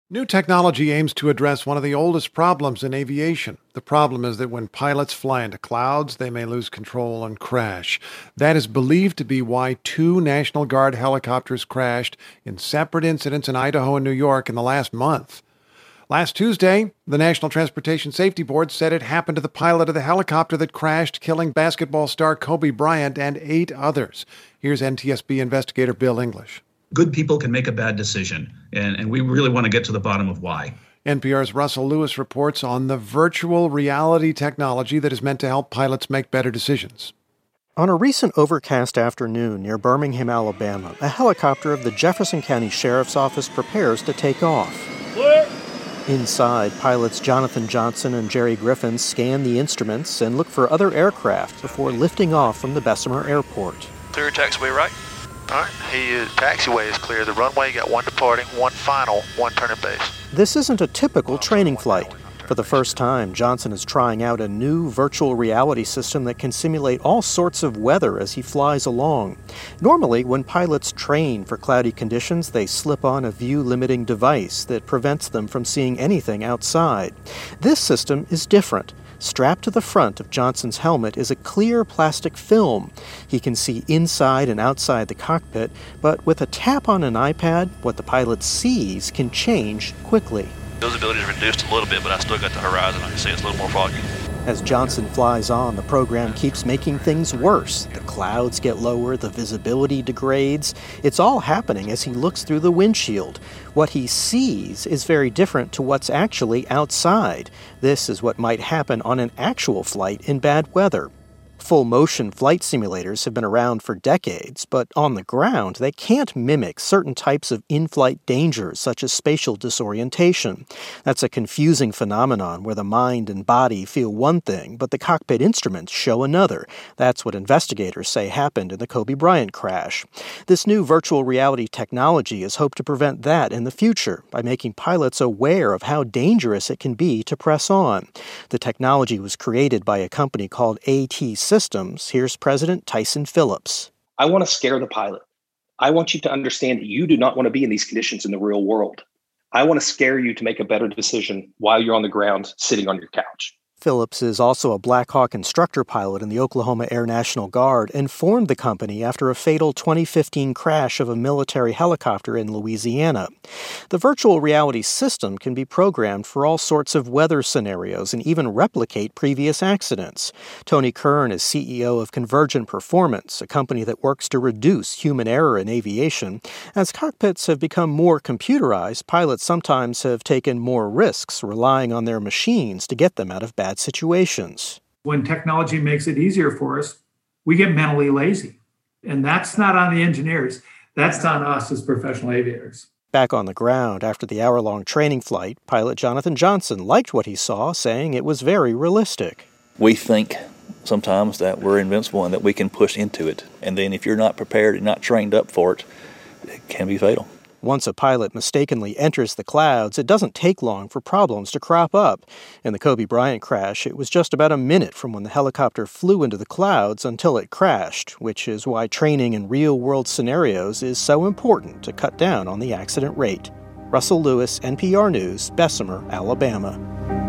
New technology aims to address one of the oldest problems in aviation. The problem is that when pilots fly into clouds, they may lose control and crash. That is believed to be why two National Guard helicopters crashed in separate incidents in Idaho and New York in the last month. Last Tuesday, the National Transportation Safety Board said it happened to the pilot of the helicopter that crashed, killing basketball star Kobe Bryant and 8 others. Here's NTSB investigator Bill English. Good people can make a bad decision, and we really want to get to the bottom of why. NPR's Russell Lewis reports on the virtual reality technology that is meant to help pilots make better decisions. On a recent overcast afternoon near Birmingham, Alabama, a helicopter of the Jefferson County Sheriff's Office prepares to take off. Clear. Inside, pilots Jonathan Johnson and Jerry Griffin scan the instruments and look for other aircraft before lifting off from the Bessemer Airport. Clear taxiway right. All right, taxiway is clear. The runway, got one departing, one final, one turning base. This isn't a typical training flight. For the first time, Johnson is trying out a new virtual reality system that can simulate all sorts of weather as he flies along. Normally, when pilots train for cloudy conditions, they slip on a view-limiting device that prevents them from seeing anything outside. This system is different. Strapped to the front of Johnson's helmet is a clear plastic film. He can see inside and outside the cockpit, but with a tap on an iPad, what the pilot sees can change quickly. Visibility is reduced a little bit, but I still got the horizon. I can see it's a little more foggy. As Johnson flies on, the program keeps making things worse. The clouds get lower, the visibility degrades. It's all happening as he looks through the windshield. What he sees is very different to what's actually outside. This is what might happen on an actual flight in bad weather. Full-motion flight simulators have been around for decades, but on the ground, they can't mimic certain types of in-flight dangers, such as spatial disorientation. That's a confusing phenomenon where the mind and body feel one thing, but the cockpit instruments show another. That's what investigators say happened in the Kobe Bryant crash. This new virtual reality technology is hoped to prevent that in the future by making pilots aware of how dangerous it can be to press on. The technology was created by a company called AT Systems. Here's President Tyson Phillips. I want to scare the pilot. I want you to understand that you do not want to be in these conditions in the real world. I want to scare you to make a better decision while you're on the ground sitting on your couch. Phillips is also a Black Hawk instructor pilot in the Oklahoma Air National Guard and formed the company after a fatal 2015 crash of a military helicopter in Louisiana. The virtual reality system can be programmed for all sorts of weather scenarios and even replicate previous accidents. Tony Kern is CEO of Convergent Performance, a company that works to reduce human error in aviation. As cockpits have become more computerized, pilots sometimes have taken more risks, relying on their machines to get them out of bad situations. When technology makes it easier for us, we get mentally lazy. And that's not on the engineers. That's on us as professional aviators. Back on the ground after the hour-long training flight, pilot Jonathan Johnson liked what he saw, saying it was very realistic. We think sometimes that we're invincible and that we can push into it. And then if you're not prepared and not trained up for it, it can be fatal. Once a pilot mistakenly enters the clouds, it doesn't take long for problems to crop up. In the Kobe Bryant crash, it was just about a minute from when the helicopter flew into the clouds until it crashed, which is why training in real-world scenarios is so important to cut down on the accident rate. Russell Lewis, NPR News, Bessemer, Alabama.